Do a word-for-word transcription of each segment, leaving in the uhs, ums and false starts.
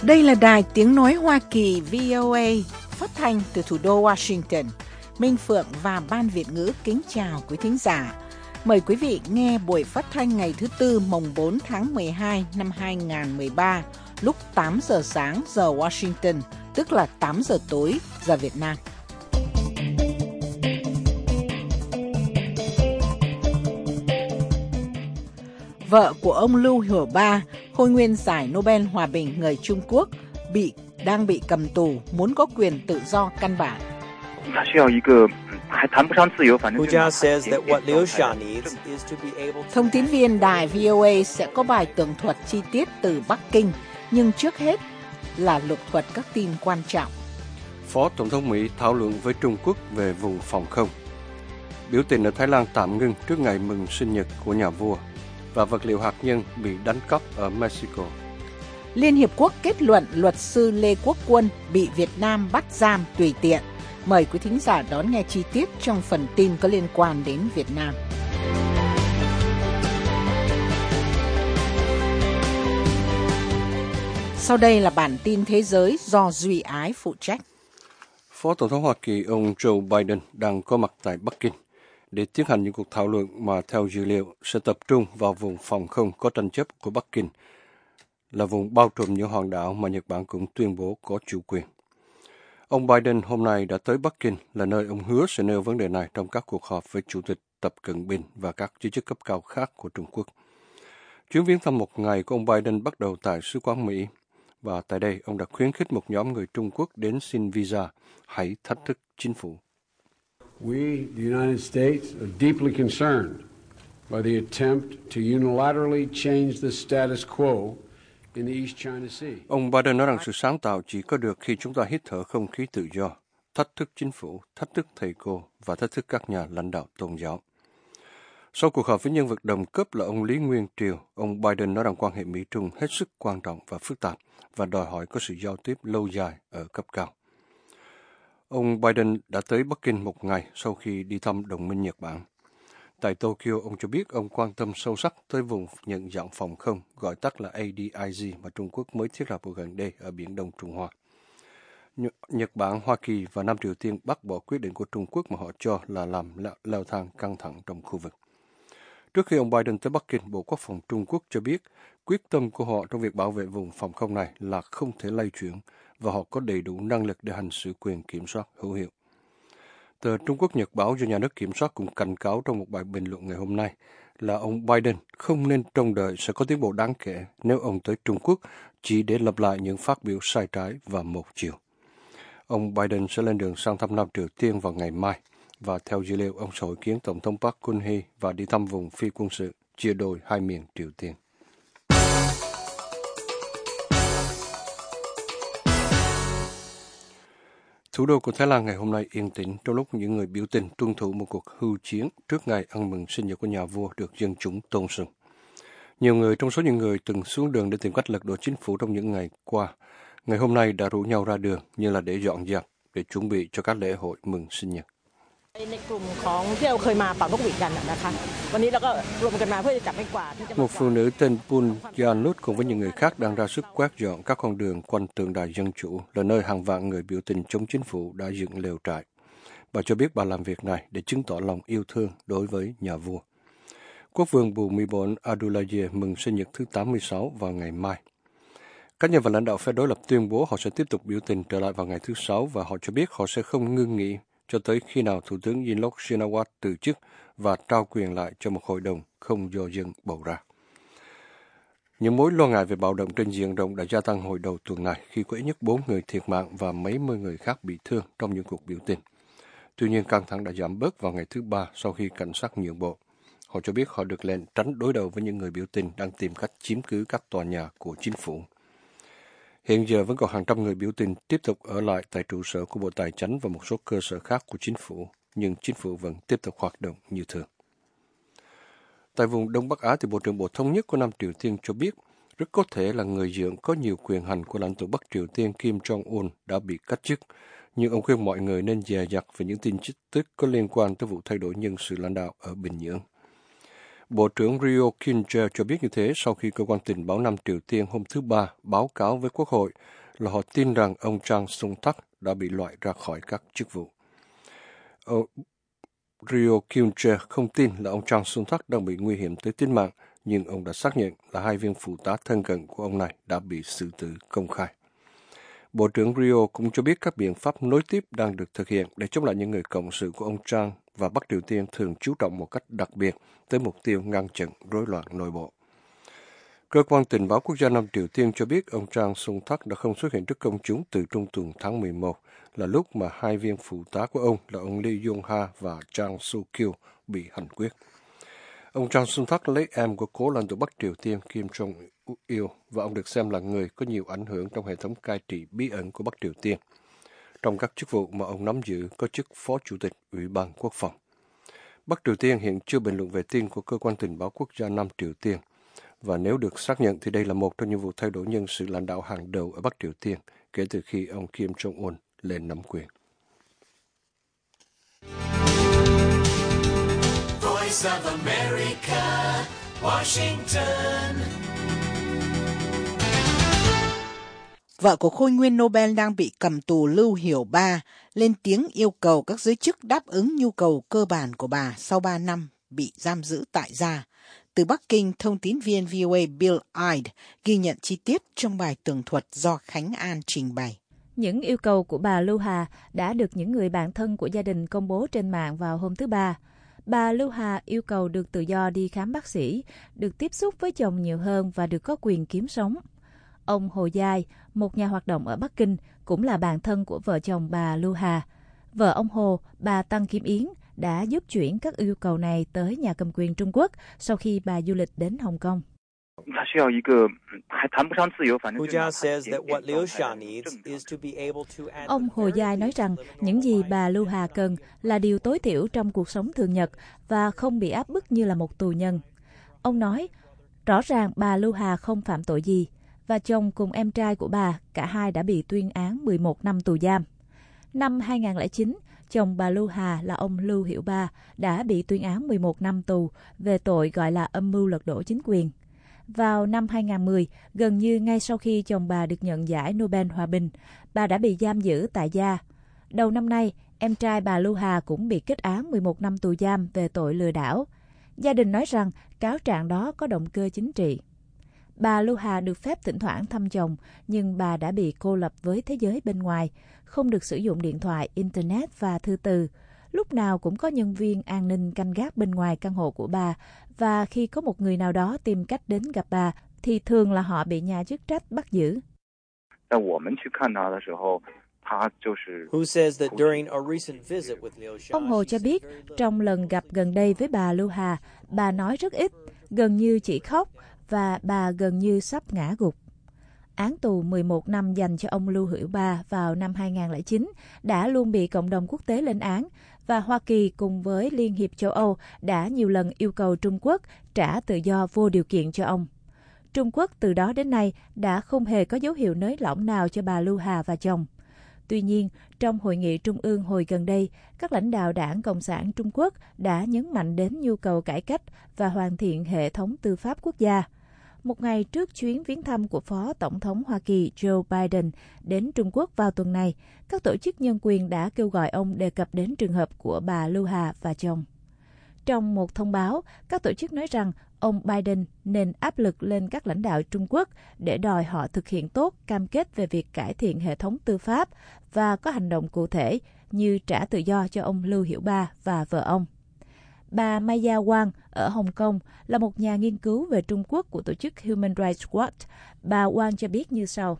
Đây là đài tiếng nói Hoa Kỳ vê o a, phát thanh từ thủ đô Washington. Minh Phượng và Ban Việt ngữ kính chào quý thính giả. Mời quý vị nghe buổi phát thanh ngày thứ Tư mùng bốn tháng mười hai năm hai nghìn không trăm mười ba lúc tám giờ sáng giờ Washington, tức là tám giờ tối giờ Việt Nam. Vợ của ông Lưu Hiểu Ba, khôi nguyên giải Nobel Hòa bình người Trung Quốc, bị đang bị cầm tù, muốn có quyền tự do căn bản. Thông tín viên đài vê o a sẽ có bài tường thuật chi tiết từ Bắc Kinh, nhưng trước hết là lục thuật các tin quan trọng. Phó Tổng thống Mỹ thảo luận với Trung Quốc về vùng phòng không. Biểu tình ở Thái Lan tạm ngưng trước ngày mừng sinh nhật của nhà vua. Và vật liệu hạt nhân bị đánh cắp ở Mexico. Liên Hiệp Quốc kết luận luật sư Lê Quốc Quân bị Việt Nam bắt giam tùy tiện. Mời quý thính giả đón nghe chi tiết trong phần tin có liên quan đến Việt Nam. Sau đây là bản tin thế giới do Duy Ái phụ trách. Phó Tổng thống Hoa Kỳ ông Joe Biden đang có mặt tại Bắc Kinh để tiến hành những cuộc thảo luận mà theo dữ liệu sẽ tập trung vào vùng phòng không có tranh chấp của Bắc Kinh, là vùng bao trùm những hòn đảo mà Nhật Bản cũng tuyên bố có chủ quyền. Ông Biden hôm nay đã tới Bắc Kinh, là nơi ông hứa sẽ nêu vấn đề này trong các cuộc họp với Chủ tịch Tập Cận Bình và các giới chức cấp cao khác của Trung Quốc. Chuyến viếng thăm một ngày của ông Biden bắt đầu tại Sứ quán Mỹ, và tại đây ông đã khuyến khích một nhóm người Trung Quốc đến xin visa, hãy thách thức chính phủ. We, the United States, are deeply concerned by the attempt to unilaterally change the status quo in the East China Sea. Ông Biden nói rằng sự sáng tạo chỉ có được khi chúng ta hít thở không khí tự do, thách thức chính phủ, thách thức thầy cô và thách thức các nhà lãnh đạo tôn giáo. Sau cuộc họp với nhân vật đồng cấp là ông Lý Nguyên Triều, ông Biden nói rằng quan hệ Mỹ-Trung hết sức quan trọng và phức tạp và đòi hỏi có sự giao tiếp lâu dài ở cấp cao. Ông Biden đã tới Bắc Kinh một ngày sau khi đi thăm đồng minh Nhật Bản. Tại Tokyo, ông cho biết ông quan tâm sâu sắc tới vùng nhận dạng phòng không, gọi tắt là A D I Z mà Trung Quốc mới thiết lập ở gần đây ở Biển Đông Trung Hoa. Nhật Bản, Hoa Kỳ và Nam Triều Tiên bác bỏ quyết định của Trung Quốc mà họ cho là làm leo thang căng thẳng trong khu vực. Trước khi ông Biden tới Bắc Kinh, Bộ Quốc phòng Trung Quốc cho biết quyết tâm của họ trong việc bảo vệ vùng phòng không này là không thể lay chuyển và họ có đầy đủ năng lực để hành xử quyền kiểm soát hữu hiệu. Tờ Trung Quốc Nhật báo do nhà nước kiểm soát cũng cảnh cáo trong một bài bình luận ngày hôm nay là ông Biden không nên trông đợi sẽ có tiến bộ đáng kể nếu ông tới Trung Quốc chỉ để lặp lại những phát biểu sai trái và một chiều. Ông Biden sẽ lên đường sang thăm Nam Triều Tiên vào ngày mai và theo dữ liệu ông sẽ hội kiến Tổng thống Park Geun-hye và đi thăm vùng phi quân sự chia đôi hai miền Triều Tiên. Thủ đô của Thái Lan ngày hôm nay yên tĩnh trong lúc những người biểu tình tuân thủ một cuộc hưu chiến trước ngày ăn mừng sinh nhật của nhà vua được dân chúng tôn sùng. Nhiều người trong số những người từng xuống đường để tìm cách lật đổ chính phủ trong những ngày qua, ngày hôm nay đã rủ nhau ra đường như là để dọn dẹp, để chuẩn bị cho các lễ hội mừng sinh nhật. Một phụ nữ tên Pun Yanut cùng với những người khác đang ra sức quét dọn các con đường quanh tượng đài Dân Chủ, là nơi hàng vạn người biểu tình chống chính phủ đã dựng lều trại. Bà cho biết bà làm việc này để chứng tỏ lòng yêu thương đối với nhà vua. Quốc vương Bhumibol Adulyadej mừng sinh nhật thứ tám mươi sáu vào ngày mai. Các nhà và lãnh đạo phe đối lập tuyên bố họ sẽ tiếp tục biểu tình trở lại vào ngày thứ Sáu và họ cho biết họ sẽ không ngưng nghỉ cho tới khi nào Thủ tướng Yingluck Shinawatra từ chức và trao quyền lại cho một hội đồng không do dân bầu ra. Những mối lo ngại về bạo động trên diện rộng đã gia tăng hồi đầu tuần này khi có ít nhất bốn người thiệt mạng và mấy mươi người khác bị thương trong những cuộc biểu tình. Tuy nhiên, căng thẳng đã giảm bớt vào ngày thứ Ba sau khi cảnh sát nhượng bộ. Họ cho biết họ được lệnh tránh đối đầu với những người biểu tình đang tìm cách chiếm cứ các tòa nhà của chính phủ. Hiện giờ vẫn còn hàng trăm người biểu tình tiếp tục ở lại tại trụ sở của Bộ Tài chính và một số cơ sở khác của chính phủ, nhưng chính phủ vẫn tiếp tục hoạt động như thường. Tại vùng Đông Bắc Á, thì Bộ trưởng Bộ Thống nhất của Nam Triều Tiên cho biết rất có thể là người dưỡng có nhiều quyền hành của lãnh tụ Bắc Triều Tiên Kim Jong-un đã bị cách chức, nhưng ông khuyên mọi người nên dè dặt về những tin tức có liên quan tới vụ thay đổi nhân sự lãnh đạo ở Bình Nhưỡng. Bộ trưởng Ryo Kinje cho biết như thế sau khi cơ quan tình báo Nam Triều Tiên hôm thứ Ba báo cáo với Quốc hội là họ tin rằng ông Chang Sung-tak đã bị loại ra khỏi các chức vụ. Ông Ryo Kinje không tin là ông Chang Sung-tak đang bị nguy hiểm tới tính mạng, nhưng ông đã xác nhận là hai viên phụ tá thân cận của ông này đã bị xử tử công khai. Bộ trưởng Ryo cũng cho biết các biện pháp nối tiếp đang được thực hiện để chống lại những người cộng sự của ông Chang, và Bắc Triều Tiên thường chú trọng một cách đặc biệt tới mục tiêu ngăn chặn rối loạn nội bộ. Cơ quan tình báo quốc gia Nam Triều Tiên cho biết ông Chang Sung-tak đã không xuất hiện trước công chúng từ trung tuần tháng mười một, là lúc mà hai viên phụ tá của ông là ông Lee Yong-ha và Chang Soo-kyu bị hành quyết. Ông Chang Sung-tak lấy em của cố lãnh tụ Bắc Triều Tiên Kim Jong-il, và ông được xem là người có nhiều ảnh hưởng trong hệ thống cai trị bí ẩn của Bắc Triều Tiên. Trong các chức vụ mà ông nắm giữ có chức Phó Chủ tịch Ủy ban Quốc phòng. Bắc Triều Tiên hiện chưa bình luận về tin của Cơ quan tình báo quốc gia Nam Triều Tiên, và nếu được xác nhận thì đây là một trong những vụ thay đổi nhân sự lãnh đạo hàng đầu ở Bắc Triều Tiên kể từ khi ông Kim Jong-un lên nắm quyền. Voice of America, Washington. Vợ của khôi nguyên Nobel đang bị cầm tù Lưu Hiểu Ba lên tiếng yêu cầu các giới chức đáp ứng nhu cầu cơ bản của bà sau ba năm bị giam giữ tại gia. Từ Bắc Kinh, thông tín viên vê o a Bill Ide ghi nhận chi tiết trong bài tường thuật do Khánh An trình bày. Những yêu cầu của bà Lưu Hà đã được những người bạn thân của gia đình công bố trên mạng vào hôm thứ Ba. Bà Lưu Hà yêu cầu được tự do đi khám bác sĩ, được tiếp xúc với chồng nhiều hơn và được có quyền kiếm sống. Ông Hồ Giai, một nhà hoạt động ở Bắc Kinh, cũng là bạn thân của vợ chồng bà Lưu Hà. Vợ ông Hồ, bà Tăng Kim Yến, đã giúp chuyển các yêu cầu này tới nhà cầm quyền Trung Quốc sau khi bà du lịch đến Hồng Kông. Ông Hồ Giai nói rằng những gì bà Lưu Hà cần là điều tối thiểu trong cuộc sống thường nhật và không bị áp bức như là một tù nhân. Ông nói, rõ ràng bà Lưu Hà không phạm tội gì, và chồng cùng em trai của bà, cả hai đã bị tuyên án mười một năm tù giam. Năm hai không không chín, chồng bà Lưu Hà là ông Lưu Hiểu Ba đã bị tuyên án mười một năm tù về tội gọi là âm mưu lật đổ chính quyền. Vào năm hai không một không, gần như ngay sau khi chồng bà được nhận giải Nobel Hòa bình, bà đã bị giam giữ tại gia. Đầu năm nay, em trai bà Lưu Hà cũng bị kết án mười một năm tù giam về tội lừa đảo. Gia đình nói rằng cáo trạng đó có động cơ chính trị. Bà Lưu Hà được phép thỉnh thoảng thăm chồng, nhưng bà đã bị cô lập với thế giới bên ngoài, không được sử dụng điện thoại, internet và thư từ. Lúc nào cũng có nhân viên an ninh canh gác bên ngoài căn hộ của bà, và khi có một người nào đó tìm cách đến gặp bà, thì thường là họ bị nhà chức trách bắt giữ. Ông Hồ cho biết, trong lần gặp gần đây với bà Lưu Hà, bà nói rất ít, gần như chỉ khóc, và bà gần như sắp ngã gục. Án tù mười một năm dành cho ông Lưu Hiểu Ba vào năm hai không không chín đã luôn bị cộng đồng quốc tế lên án, và Hoa Kỳ cùng với Liên hiệp châu Âu đã nhiều lần yêu cầu Trung Quốc trả tự do vô điều kiện cho ông. Trung Quốc từ đó đến nay đã không hề có dấu hiệu nới lỏng nào cho bà Lưu Hà và chồng. Tuy nhiên, trong hội nghị trung ương hồi gần đây, các lãnh đạo Đảng Cộng sản Trung Quốc đã nhấn mạnh đến nhu cầu cải cách và hoàn thiện hệ thống tư pháp quốc gia. Một ngày trước chuyến viếng thăm của Phó Tổng thống Hoa Kỳ Joe Biden đến Trung Quốc vào tuần này, các tổ chức nhân quyền đã kêu gọi ông đề cập đến trường hợp của bà Lưu Hà và chồng. Trong một thông báo, các tổ chức nói rằng ông Biden nên áp lực lên các lãnh đạo Trung Quốc để đòi họ thực hiện tốt cam kết về việc cải thiện hệ thống tư pháp và có hành động cụ thể như trả tự do cho ông Lưu Hiểu Ba và vợ ông. Bà Maya Wang ở Hồng Kông là một nhà nghiên cứu về Trung Quốc của tổ chức Human Rights Watch. Bà Wang cho biết như sau.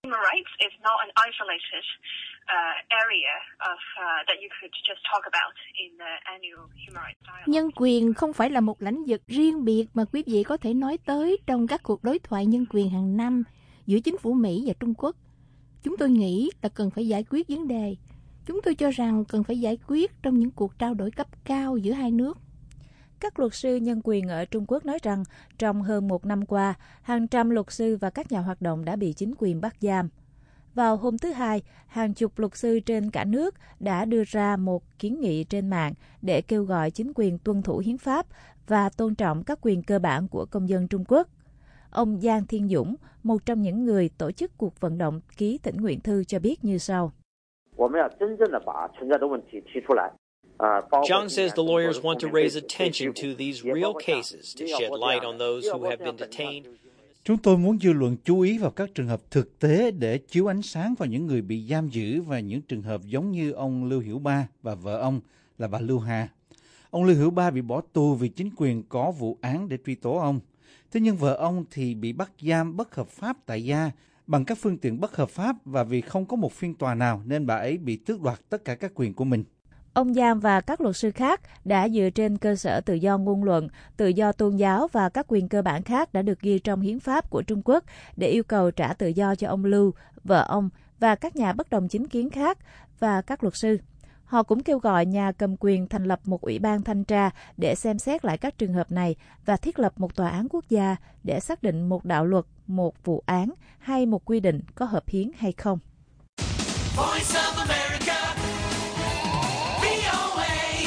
Nhân quyền không phải là một lĩnh vực riêng biệt mà quý vị có thể nói tới trong các cuộc đối thoại nhân quyền hàng năm giữa chính phủ Mỹ và Trung Quốc. Chúng tôi nghĩ là cần phải giải quyết vấn đề. Chúng tôi cho rằng cần phải giải quyết trong những cuộc trao đổi cấp cao giữa hai nước. Các luật sư nhân quyền ở Trung Quốc nói rằng trong hơn một năm qua, hàng trăm luật sư và các nhà hoạt động đã bị chính quyền bắt giam. Vào hôm thứ Hai, hàng chục luật sư trên cả nước đã đưa ra một kiến nghị trên mạng để kêu gọi chính quyền tuân thủ hiến pháp và tôn trọng các quyền cơ bản của công dân Trung Quốc. Ông Giang Thiên Dũng, một trong những người tổ chức cuộc vận động ký thỉnh nguyện thư cho biết như sau. Zhang says the lawyers want to raise attention to these real cases to shed light on those who have been detained. Chúng tôi muốn dư luận chú ý vào các trường hợp thực tế để chiếu ánh sáng vào những người bị giam giữ và những trường hợp giống như ông Lưu Hiểu Ba và vợ ông là bà Lưu Hà. Ông Lưu Hiểu Ba bị bỏ tù vì chính quyền có vụ án để truy tố ông. Thế nhưng vợ ông thì bị bắt giam bất hợp pháp tại gia bằng các phương tiện bất hợp pháp và vì không có một phiên tòa nào nên bà ấy bị tước đoạt tất cả các quyền của mình. Ông Giang và các luật sư khác đã dựa trên cơ sở tự do ngôn luận, tự do tôn giáo và các quyền cơ bản khác đã được ghi trong hiến pháp của Trung Quốc để yêu cầu trả tự do cho ông Lưu, vợ ông và các nhà bất đồng chính kiến khác và các luật sư. Họ cũng kêu gọi nhà cầm quyền thành lập một ủy ban thanh tra để xem xét lại các trường hợp này và thiết lập một tòa án quốc gia để xác định một đạo luật, một vụ án hay một quy định có hợp hiến hay không. Voice of America, vê o a,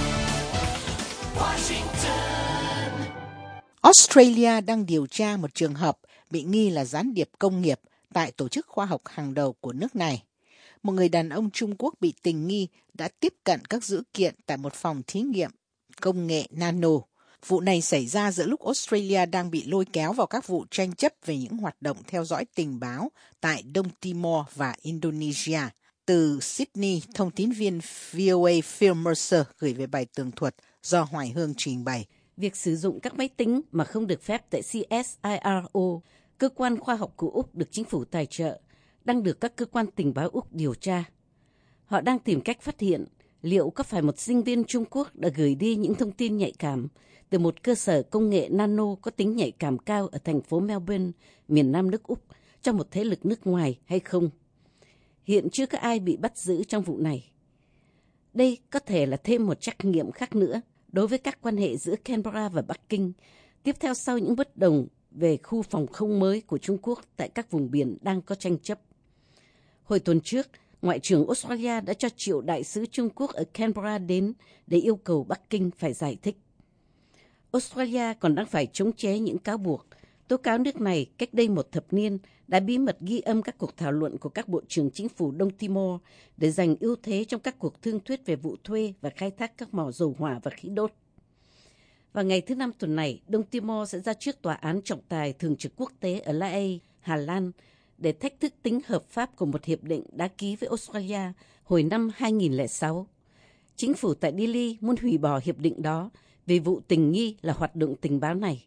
Washington. Australia đang điều tra một trường hợp bị nghi là gián điệp công nghiệp tại tổ chức khoa học hàng đầu của nước này. Một người đàn ông Trung Quốc bị tình nghi đã tiếp cận các dữ kiện tại một phòng thí nghiệm công nghệ nano. Vụ này xảy ra giữa lúc Australia đang bị lôi kéo vào các vụ tranh chấp về những hoạt động theo dõi tình báo tại Đông Timor và Indonesia. Từ Sydney, thông tín viên vê o a Phil Mercer gửi về bài tường thuật do Hoài Hương trình bày. Việc sử dụng các máy tính mà không được phép tại xê ét i rờ o, cơ quan khoa học của Úc được chính phủ tài trợ, đang được các cơ quan tình báo Úc điều tra. Họ đang tìm cách phát hiện liệu có phải một sinh viên Trung Quốc đã gửi đi những thông tin nhạy cảm từ một cơ sở công nghệ nano có tính nhạy cảm cao ở thành phố Melbourne, miền nam nước Úc, cho một thế lực nước ngoài hay không. Hiện chưa có ai bị bắt giữ trong vụ này. Đây có thể là thêm một trắc nghiệm khác nữa đối với các quan hệ giữa Canberra và Bắc Kinh, tiếp theo sau những bất đồng về khu phòng không mới của Trung Quốc tại các vùng biển đang có tranh chấp. Hồi tuần trước, Ngoại trưởng Australia đã cho triệu đại sứ Trung Quốc ở Canberra đến để yêu cầu Bắc Kinh phải giải thích. Australia còn đang phải chống chế những cáo buộc, tố cáo nước này cách đây một thập niên đã bí mật ghi âm các cuộc thảo luận của các bộ trưởng chính phủ Đông Timor để giành ưu thế trong các cuộc thương thuyết về vụ thuê và khai thác các mỏ dầu hỏa và khí đốt. Vào ngày thứ Năm tuần này, Đông Timor sẽ ra trước Tòa án trọng tài thường trực quốc tế ở La Hay, Hà Lan, để thách thức tính hợp pháp của một hiệp định đã ký với Australia hồi năm hai nghìn lẻ sáu. Chính phủ tại Delhi muốn hủy bỏ hiệp định đó vì vụ tình nghi là hoạt động tình báo này.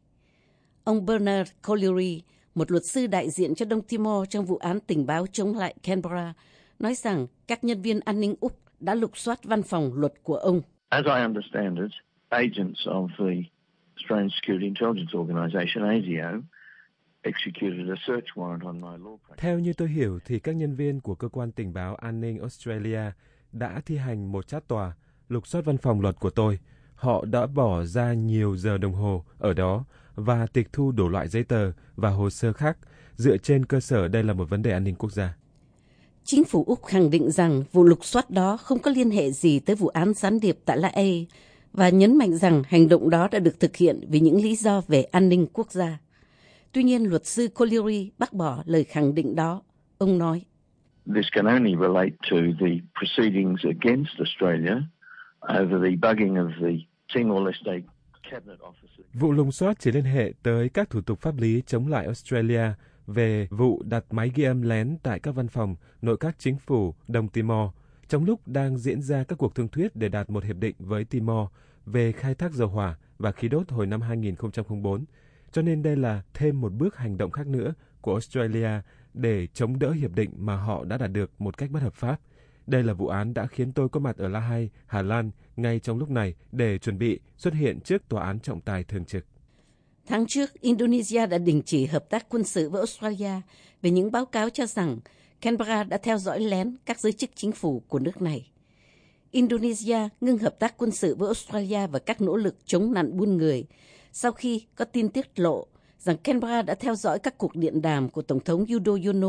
Ông Bernard Collyery, một luật sư đại diện cho Đông Timor trong vụ án tình báo chống lại Canberra, nói rằng các nhân viên an ninh Úc đã lục soát văn phòng luật của ông. As I understand it, agents of the Australian Security Intelligence Organisation, A S I O, executed a search warrant on my law practice. Theo như tôi hiểu thì các nhân viên của cơ quan tình báo an ninh Australia đã thi hành một trát tòa lục soát văn phòng luật của tôi. Họ đã bỏ ra nhiều giờ đồng hồ ở đó và tịch thu đủ loại giấy tờ và hồ sơ khác dựa trên cơ sở đây là một vấn đề an ninh quốc gia. Chính phủ Úc khẳng định rằng vụ lục soát đó không có liên hệ gì tới vụ án gián điệp tại La Hay và nhấn mạnh rằng hành động đó đã được thực hiện vì những lý do về an ninh quốc gia. Tuy nhiên, luật sư Collyery bác bỏ lời khẳng định đó. Ông nói, This can only relate to the proceedings against Australia over the bugging of the Timor-Leste cabinet officers. Vụ lùng soát chỉ liên hệ tới các thủ tục pháp lý chống lại Australia về vụ đặt máy ghi âm lén tại các văn phòng nội các chính phủ Đông Timor trong lúc đang diễn ra các cuộc thương thuyết để đạt một hiệp định với Timor về khai thác dầu hỏa và khí đốt hồi năm hai nghìn không trăm lẻ bốn. Cho nên đây là thêm một bước hành động khác nữa của Australia để chống đỡ hiệp định mà họ đã đạt được một cách bất hợp pháp. Đây là vụ án đã khiến tôi có mặt ở La Hay, Hà Lan ngay trong lúc này để chuẩn bị xuất hiện trước Tòa án trọng tài thường trực. Tháng trước, Indonesia đã đình chỉ hợp tác quân sự với Australia về những báo cáo cho rằng Canberra đã theo dõi lén các giới chức chính phủ của nước này. Indonesia ngưng hợp tác quân sự với Australia và các nỗ lực chống nạn buôn người sau khi có tin tiết lộ rằng Canberra đã theo dõi các cuộc điện đàm của Tổng thống Widodo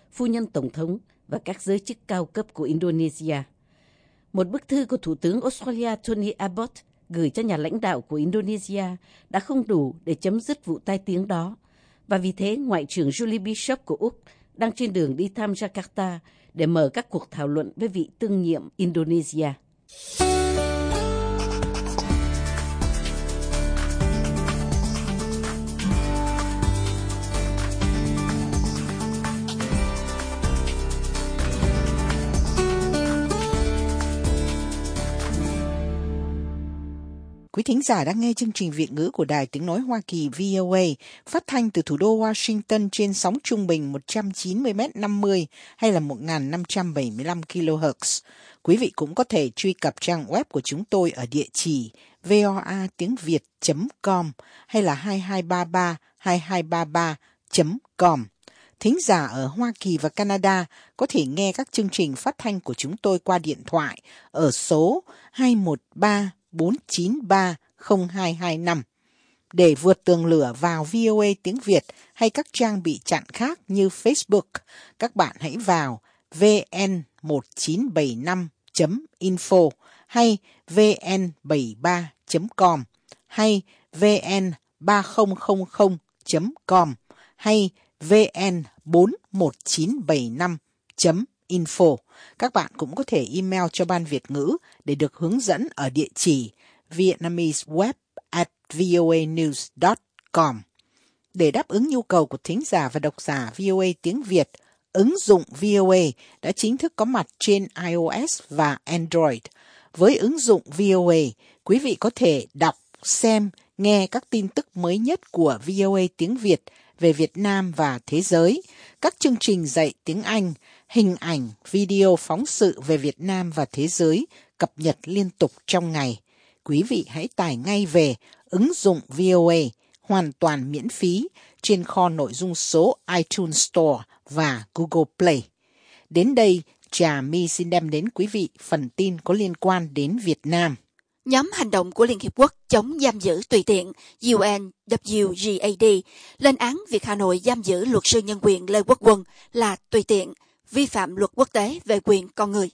phu nhân Tổng thống và các giới chức cao cấp của Indonesia. Một bức thư của Thủ tướng Australia Tony Abbott gửi cho nhà lãnh đạo của Indonesia đã không đủ để chấm dứt vụ tai tiếng đó, và vì thế Ngoại trưởng Julie Bishop của Úc đang trên đường đi thăm Jakarta để mở các cuộc thảo luận với vị tương nhiệm Indonesia. Quý thính giả đang nghe chương trình Việt ngữ của Đài Tiếng Nói Hoa Kỳ vê o a phát thanh từ thủ đô Washington trên sóng trung bình một trăm chín mươi mét năm mươi hay là một nghìn năm trăm bảy mươi lăm ki lô héc. Quý vị cũng có thể truy cập trang web của chúng tôi ở địa chỉ voa tiếng việt chấm com hay là hai hai ba ba hai hai ba ba chấm com. Thính giả ở Hoa Kỳ và Canada có thể nghe các chương trình phát thanh của chúng tôi qua điện thoại ở số hai một ba bốn chín ba không hai hai năm. Để vượt tường lửa vào vê o a tiếng Việt hay các trang bị chặn khác như Facebook, các bạn hãy vào vê en một chín bảy năm chấm info hay vê en bảy ba chấm com hay vê en ba không không không chấm com hay vê en bốn một chín bảy năm chấm info. Các bạn cũng có thể email cho Ban Việt ngữ để được hướng dẫn ở địa chỉ vietnameseweb at voanews dot com. Để đáp ứng nhu cầu của thính giả và độc giả vê o a tiếng Việt, ứng dụng vê o a đã chính thức có mặt trên iOS và Android. Với ứng dụng vê o a, quý vị có thể đọc, xem, nghe các tin tức mới nhất của vê o a tiếng Việt về Việt Nam và thế giới, các chương trình dạy tiếng Anh, hình ảnh, video phóng sự về Việt Nam và thế giới cập nhật liên tục trong ngày. Quý vị hãy tải ngay về ứng dụng vê o a hoàn toàn miễn phí trên kho nội dung số iTunes Store và Google Play. Đến đây, Trà My xin đem đến quý vị phần tin có liên quan đến Việt Nam. Nhóm hành động của Liên Hiệp Quốc chống giam giữ tùy tiện U N W G A D lên án việc Hà Nội giam giữ luật sư nhân quyền Lê Quốc Quân là tùy tiện, vi phạm luật quốc tế về quyền con người.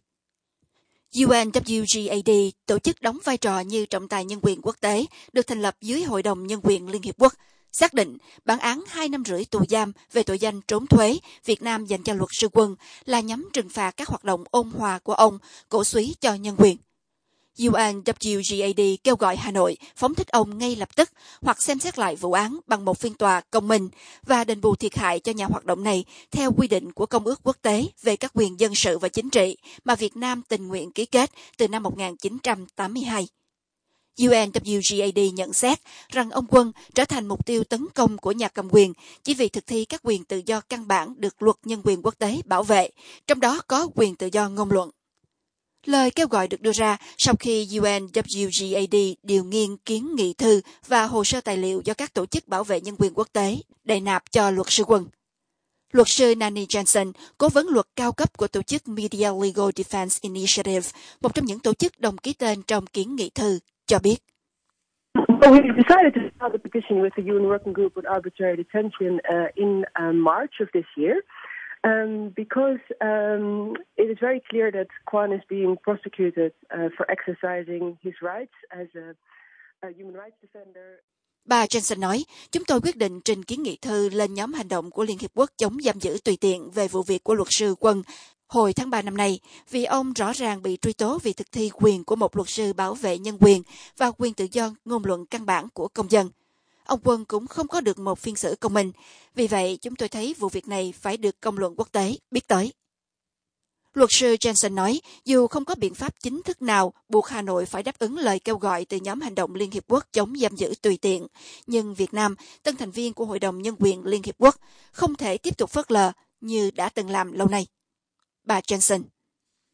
U N W G A D, tổ chức đóng vai trò như trọng tài nhân quyền quốc tế, được thành lập dưới Hội đồng Nhân quyền Liên Hiệp Quốc, xác định bản án hai năm rưỡi tù giam về tội danh trốn thuế Việt Nam dành cho luật sư Quân là nhằm trừng phạt các hoạt động ôn hòa của ông, cổ súy cho nhân quyền. U N W G A D kêu gọi Hà Nội phóng thích ông ngay lập tức hoặc xem xét lại vụ án bằng một phiên tòa công minh và đền bù thiệt hại cho nhà hoạt động này theo quy định của Công ước Quốc tế về các quyền dân sự và chính trị mà Việt Nam tình nguyện ký kết từ năm một nghìn chín trăm tám mươi hai. U N W G A D nhận xét rằng ông Quân trở thành mục tiêu tấn công của nhà cầm quyền chỉ vì thực thi các quyền tự do căn bản được luật nhân quyền quốc tế bảo vệ, trong đó có quyền tự do ngôn luận. Lời kêu gọi được đưa ra sau khi U N W G A D điều nghiên kiến nghị thư và hồ sơ tài liệu do các tổ chức bảo vệ nhân quyền quốc tế đề nạp cho luật sư Quân. Luật sư Nani Johnson, cố vấn luật cao cấp của tổ chức Media Legal Defense Initiative, một trong những tổ chức đồng ký tên trong kiến nghị thư, cho biết. Well, we decided to file the petition with the U N Working Group on Arbitrary Detention uh, in uh, March of this year. Um, because um, it is very clear that Kwan is being prosecuted uh, for exercising his rights as a, a human rights defender. Bà Johnson nói, chúng tôi quyết định trình kiến nghị thư lên nhóm hành động của Liên Hiệp Quốc chống giam giữ tùy tiện về vụ việc của luật sư Quân hồi tháng ba năm nay, vì ông rõ ràng bị truy tố vì thực thi quyền của một luật sư bảo vệ nhân quyền và quyền tự do ngôn luận căn bản của công dân. Ông Quân cũng không có được một phiên xử công minh. Vì vậy, chúng tôi thấy vụ việc này phải được công luận quốc tế biết tới. Luật sư Johnson nói, dù không có biện pháp chính thức nào buộc Hà Nội phải đáp ứng lời kêu gọi từ nhóm hành động Liên Hiệp Quốc chống giam giữ tùy tiện, nhưng Việt Nam, tân thành viên của Hội đồng Nhân quyền Liên Hiệp Quốc, không thể tiếp tục phớt lờ như đã từng làm lâu nay. Bà Johnson.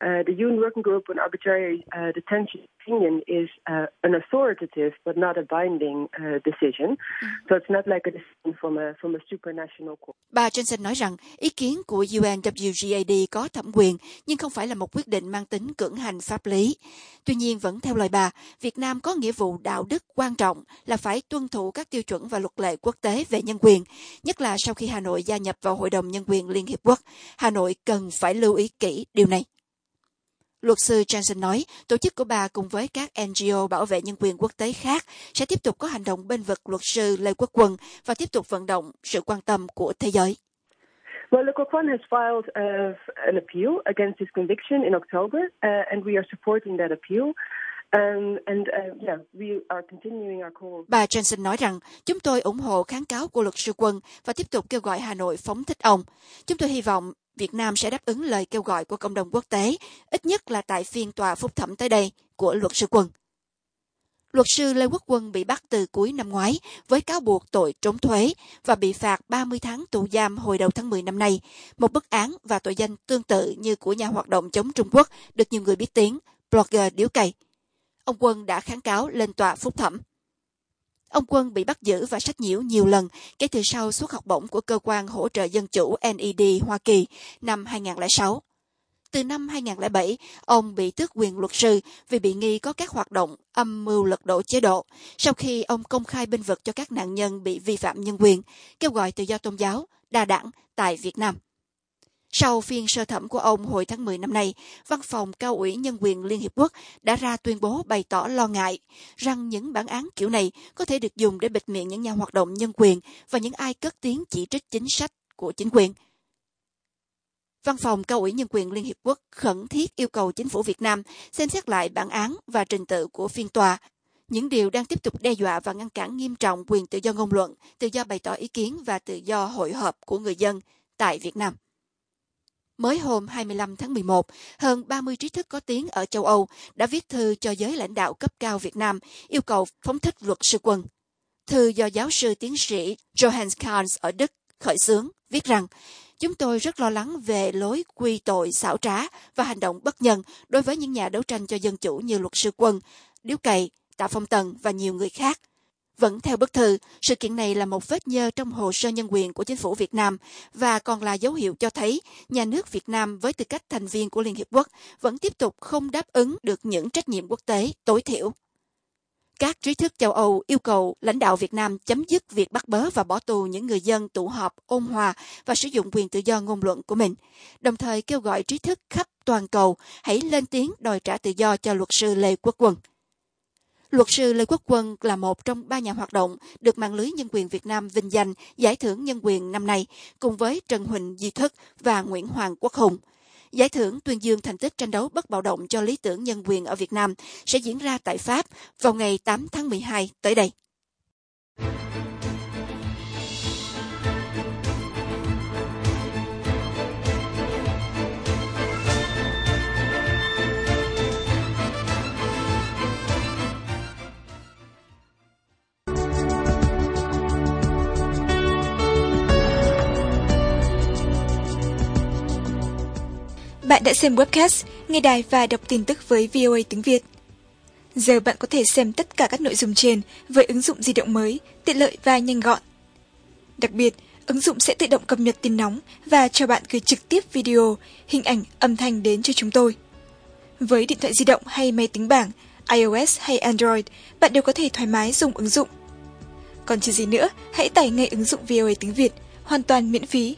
Uh, the U N Working Group on Arbitrary uh, Detention opinion is uh, an authoritative but not a binding uh, decision. So it's not like a decision from a from a supranational court. Bà Johnson nói rằng ý kiến của U N W G A D có thẩm quyền nhưng không phải là một quyết định mang tính cưỡng hành pháp lý. Tuy nhiên, vẫn theo lời bà, Việt Nam có nghĩa vụ đạo đức quan trọng là phải tuân thủ các tiêu chuẩn và luật lệ quốc tế về nhân quyền, nhất là sau khi Hà Nội gia nhập vào Hội đồng Nhân quyền Liên Hiệp Quốc. Hà Nội cần phải lưu ý kỹ điều này. Luật sư Johnson nói, tổ chức của bà cùng với các N G O bảo vệ nhân quyền quốc tế khác sẽ tiếp tục có hành động bên vực luật sư Lê Quốc Quân và tiếp tục vận động sự quan tâm của thế giới. Well, Le Quoc One has filed uh, an appeal against his conviction in October, uh, and we are supporting that appeal. Um, and uh, yeah, we are continuing our call. Bà Johnson nói rằng, chúng tôi ủng hộ kháng cáo của luật sư Quân và tiếp tục kêu gọi Hà Nội phóng thích ông. Chúng tôi hy vọng Việt Nam sẽ đáp ứng lời kêu gọi của cộng đồng quốc tế, ít nhất là tại phiên tòa phúc thẩm tới đây của luật sư Quân. Luật sư Lê Quốc Quân bị bắt từ cuối năm ngoái với cáo buộc tội trốn thuế và bị phạt ba mươi tháng tù giam hồi đầu tháng mười năm nay, một bức án và tội danh tương tự như của nhà hoạt động chống Trung Quốc được nhiều người biết tiếng, blogger Điếu Cày. Ông Quân đã kháng cáo lên tòa phúc thẩm. Ông Quân bị bắt giữ và sách nhiễu nhiều lần kể từ sau suất học bổng của cơ quan hỗ trợ dân chủ N E D Hoa Kỳ năm hai không không sáu. Từ năm hai không không bảy, ông bị tước quyền luật sư vì bị nghi có các hoạt động âm mưu lật đổ chế độ sau khi ông công khai bênh vực cho các nạn nhân bị vi phạm nhân quyền, kêu gọi tự do tôn giáo, đa đảng tại Việt Nam. Sau phiên sơ thẩm của ông hồi tháng mười năm nay, Văn phòng Cao ủy Nhân quyền Liên Hiệp Quốc đã ra tuyên bố bày tỏ lo ngại rằng những bản án kiểu này có thể được dùng để bịt miệng những nhà hoạt động nhân quyền và những ai cất tiếng chỉ trích chính sách của chính quyền. Văn phòng Cao ủy Nhân quyền Liên Hiệp Quốc khẩn thiết yêu cầu chính phủ Việt Nam xem xét lại bản án và trình tự của phiên tòa, những điều đang tiếp tục đe dọa và ngăn cản nghiêm trọng quyền tự do ngôn luận, tự do bày tỏ ý kiến và tự do hội họp của người dân tại Việt Nam. Mới hôm hai mươi lăm tháng mười một, hơn ba mươi trí thức có tiếng ở châu Âu đã viết thư cho giới lãnh đạo cấp cao Việt Nam yêu cầu phóng thích luật sư Quân. Thư do giáo sư tiến sĩ Johannes Kahns ở Đức khởi xướng viết rằng, chúng tôi rất lo lắng về lối quy tội xảo trá và hành động bất nhân đối với những nhà đấu tranh cho dân chủ như luật sư Quân, Điếu Cày, Tạ Phong Tần và nhiều người khác. Vẫn theo bức thư, sự kiện này là một vết nhơ trong hồ sơ nhân quyền của chính phủ Việt Nam và còn là dấu hiệu cho thấy nhà nước Việt Nam với tư cách thành viên của Liên Hiệp Quốc vẫn tiếp tục không đáp ứng được những trách nhiệm quốc tế tối thiểu. Các trí thức châu Âu yêu cầu lãnh đạo Việt Nam chấm dứt việc bắt bớ và bỏ tù những người dân tụ họp, ôn hòa và sử dụng quyền tự do ngôn luận của mình, đồng thời kêu gọi trí thức khắp toàn cầu hãy lên tiếng đòi trả tự do cho luật sư Lê Quốc Quân. Luật sư Lê Quốc Quân là một trong ba nhà hoạt động được mạng lưới nhân quyền Việt Nam vinh danh Giải thưởng Nhân quyền năm nay, cùng với Trần Huỳnh Duy Thức và Nguyễn Hoàng Quốc Hùng. Giải thưởng tuyên dương thành tích tranh đấu bất bạo động cho lý tưởng nhân quyền ở Việt Nam sẽ diễn ra tại Pháp vào ngày tám tháng mười hai tới đây. Bạn đã xem webcast, nghe đài và đọc tin tức với vê o a tiếng Việt. Giờ bạn có thể xem tất cả các nội dung trên với ứng dụng di động mới, tiện lợi và nhanh gọn. Đặc biệt, ứng dụng sẽ tự động cập nhật tin nóng và cho bạn gửi trực tiếp video, hình ảnh, âm thanh đến cho chúng tôi. Với điện thoại di động hay máy tính bảng, iOS hay Android, bạn đều có thể thoải mái dùng ứng dụng. Còn chờ gì nữa, hãy tải ngay ứng dụng vê o a tiếng Việt, hoàn toàn miễn phí.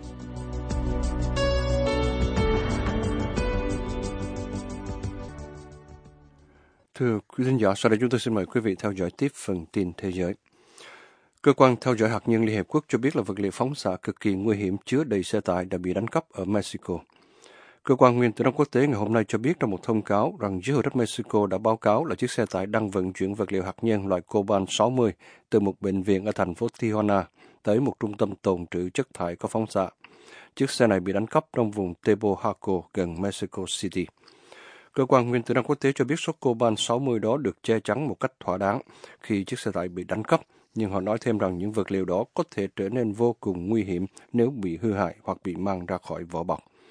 Thưa quý khán giả, sau đây chúng tôi xin mời quý vị theo dõi tiếp phần tin thế giới. Cơ quan theo dõi hạt nhân Liên Hiệp Quốc cho biết là vật liệu phóng xạ cực kỳ nguy hiểm chứa đầy xe tải đã bị đánh cắp ở Mexico. Cơ quan nguyên tử năng quốc tế ngày hôm nay cho biết trong một thông cáo rằng giới hữu trách Mexico đã báo cáo là chiếc xe tải đang vận chuyển vật liệu hạt nhân loại coban sáu mươi từ một bệnh viện ở thành phố Tijuana tới một trung tâm tồn trữ chất thải có phóng xạ. Chiếc xe này bị đánh cắp trong vùng Tebohaco gần Mexico City. Cơ quan nguyên tử năng quốc tế cho biết số coban sáu mươi đó được che chắn một cách thỏa đáng khi chiếc xe tải bị đánh cắp, nhưng họ nói thêm rằng những vật liệu đó có thể trở nên vô cùng nguy hiểm nếu bị hư hại hoặc bị mang ra khỏi vỏ bọc.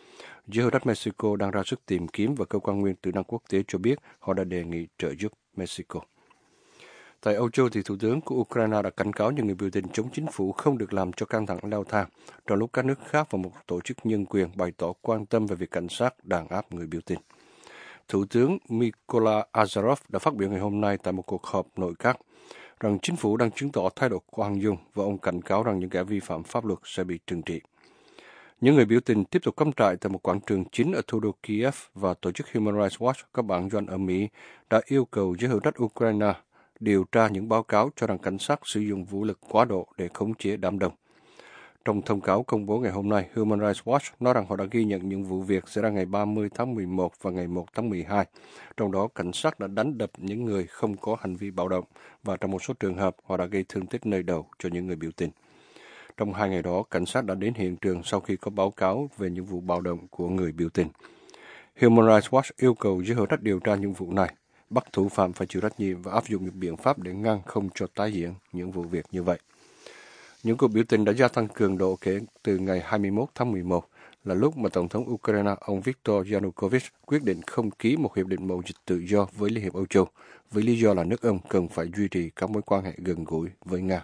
Giới hữu trách Mexico đang ra sức tìm kiếm và cơ quan nguyên tử năng quốc tế cho biết họ đã đề nghị trợ giúp Mexico. Tại Âu Châu, thì Thủ tướng của Ukraine đã cảnh cáo những người biểu tình chống chính phủ không được làm cho căng thẳng leo thang, trong lúc các nước khác và một tổ chức nhân quyền bày tỏ quan tâm về việc cảnh sát đàn áp người biểu tình. Thủ tướng Mykola Azarov đã phát biểu ngày hôm nay tại một cuộc họp nội các rằng chính phủ đang chứng tỏ thái độ khoan dung và ông cảnh cáo rằng những kẻ vi phạm pháp luật sẽ bị trừng trị. Những người biểu tình tiếp tục cắm trại tại một quảng trường chính ở thủ đô Kiev và tổ chức Human Rights Watch có bản doanh ở Mỹ đã yêu cầu giới hữu trách Ukraine điều tra những báo cáo cho rằng cảnh sát sử dụng vũ lực quá độ để khống chế đám đông. Trong thông cáo công bố ngày hôm nay, Human Rights Watch nói rằng họ đã ghi nhận những vụ việc xảy ra ngày ba mươi tháng mười một và ngày một tháng mười hai. Trong đó, cảnh sát đã đánh đập những người không có hành vi bạo động và trong một số trường hợp, họ đã gây thương tích nơi đầu cho những người biểu tình. Trong hai ngày đó, cảnh sát đã đến hiện trường sau khi có báo cáo về những vụ bạo động của người biểu tình. Human Rights Watch yêu cầu giới hữu trách điều tra những vụ này, bắt thủ phạm phải chịu trách nhiệm và áp dụng những biện pháp để ngăn không cho tái diễn những vụ việc như vậy. Những cuộc biểu tình đã gia tăng cường độ kể từ ngày hai mươi mốt tháng mười một, là lúc mà Tổng thống Ukraine ông Viktor Yanukovych quyết định không ký một hiệp định mậu dịch tự do với Liên hiệp Âu Châu, với lý do là nước ông cần phải duy trì các mối quan hệ gần gũi với Nga.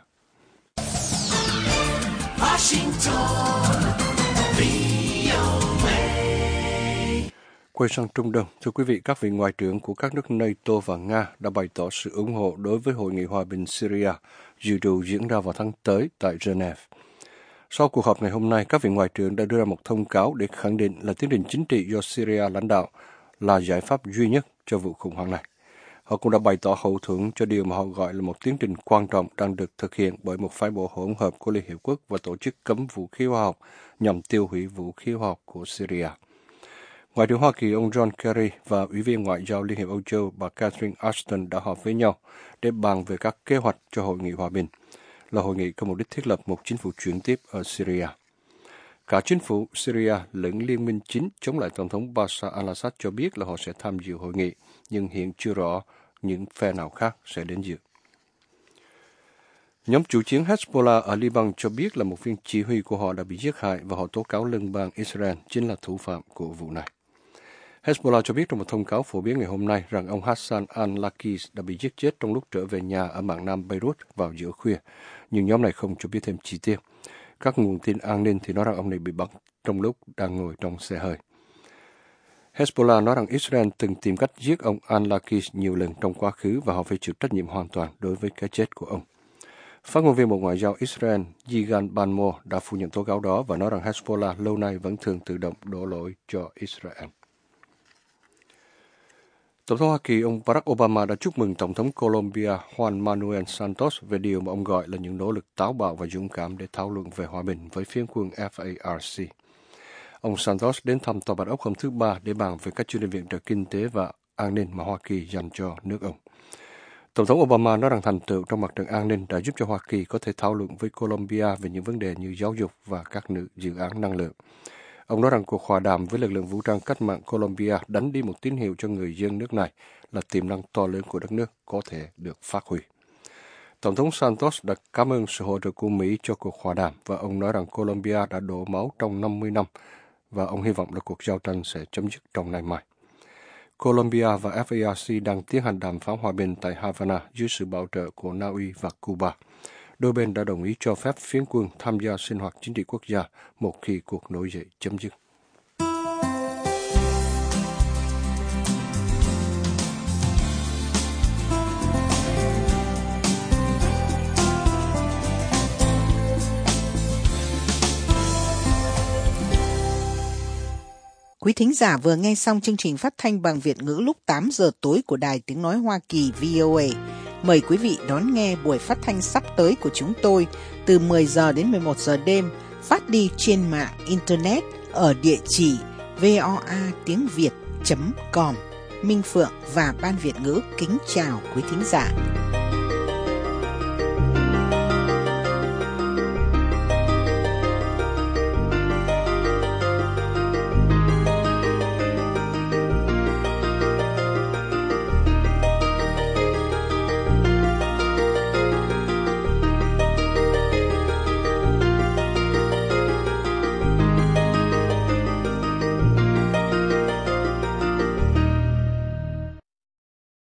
Quay sang Trung Đông, thưa quý vị, các vị ngoại trưởng của các nước NATO và Nga đã bày tỏ sự ủng hộ đối với Hội nghị Hòa bình Syria dự trù diễn ra vào tháng tới tại Geneva. Sau cuộc họp ngày hôm nay, các vị ngoại trưởng đã đưa ra một thông cáo để khẳng định là tiến trình chính trị do Syria lãnh đạo là giải pháp duy nhất cho vụ khủng hoảng này. Họ cũng đã bày tỏ hậu thuẫn cho điều mà họ gọi là một tiến trình quan trọng đang được thực hiện bởi một phái bộ hỗn hợp của Liên Hiệp Quốc và tổ chức cấm vũ khí hóa học nhằm tiêu hủy vũ khí hóa học của Syria. Ngoại trưởng Hoa Kỳ ông John Kerry và Ủy viên Ngoại giao Liên hiệp Âu Châu bà Catherine Ashton đã họp với nhau để bàn về các kế hoạch cho Hội nghị Hòa bình, là hội nghị có mục đích thiết lập một chính phủ chuyển tiếp ở Syria. Cả chính phủ Syria lẫn liên minh chính chống lại Tổng thống Bashar al-Assad cho biết là họ sẽ tham dự hội nghị, nhưng hiện chưa rõ những phe nào khác sẽ đến dự. Nhóm chủ chiến Hezbollah ở Liban cho biết là một viên chỉ huy của họ đã bị giết hại và họ tố cáo liên bang Israel chính là thủ phạm của vụ này. Hezbollah cho biết trong một thông cáo phổ biến ngày hôm nay rằng ông Hassan al-Lakis đã bị giết chết trong lúc trở về nhà ở mạn nam Beirut vào giữa khuya, nhưng nhóm này không cho biết thêm chi tiết. Các nguồn tin an ninh thì nói rằng ông này bị bắn trong lúc đang ngồi trong xe hơi. Hezbollah nói rằng Israel từng tìm cách giết ông al-Lakis nhiều lần trong quá khứ và họ phải chịu trách nhiệm hoàn toàn đối với cái chết của ông. Phát ngôn viên Bộ Ngoại giao Israel Yigal Banmo đã phủ nhận tố cáo đó và nói rằng Hezbollah lâu nay vẫn thường tự động đổ lỗi cho Israel. Tổng thống Hoa Kỳ ông Barack Obama đã chúc mừng Tổng thống Colombia Juan Manuel Santos về điều mà ông gọi là những nỗ lực táo bạo và dũng cảm để thảo luận về hòa bình với phiến quân F A R C. Ông Santos đến thăm Tòa Bạch Ốc hôm thứ Ba để bàn về các chương trình viện trợ kinh tế và an ninh mà Hoa Kỳ dành cho nước ông. Tổng thống Obama nói rằng thành tựu trong mặt trận an ninh đã giúp cho Hoa Kỳ có thể thảo luận với Colombia về những vấn đề như giáo dục và các dự án năng lượng. Ông nói rằng cuộc hòa đàm với lực lượng vũ trang cách mạng Colombia đánh đi một tín hiệu cho người dân nước này là tiềm năng to lớn của đất nước có thể được phát huy. Tổng thống Santos đã cảm ơn sự hỗ trợ của Mỹ cho cuộc hòa đàm và ông nói rằng Colombia đã đổ máu trong năm mươi năm và ông hy vọng là cuộc giao tranh sẽ chấm dứt trong ngày mai. Colombia và F A R C đang tiến hành đàm phán hòa bình tại Havana dưới sự bảo trợ của Na Uy và Cuba. Đôi bên đã đồng ý cho phép phiến quân tham gia sinh hoạt chính trị quốc gia một khi cuộc nổi dậy chấm dứt. Quý thính giả vừa nghe xong chương trình phát thanh bằng Việt ngữ lúc tám giờ tối của Đài Tiếng Nói Hoa Kỳ V O A. Mời quý vị đón nghe buổi phát thanh sắp tới của chúng tôi từ mười giờ đến mười một giờ đêm, phát đi trên mạng Internet ở địa chỉ voa tiếng việt chấm com. Minh Phượng và Ban Việt ngữ kính chào quý thính giả.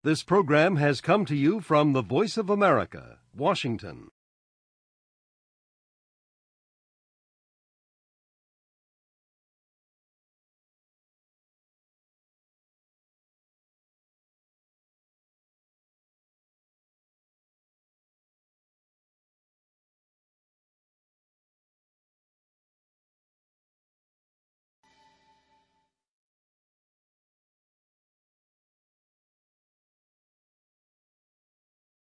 This program has come to you from the Voice of America, Washington.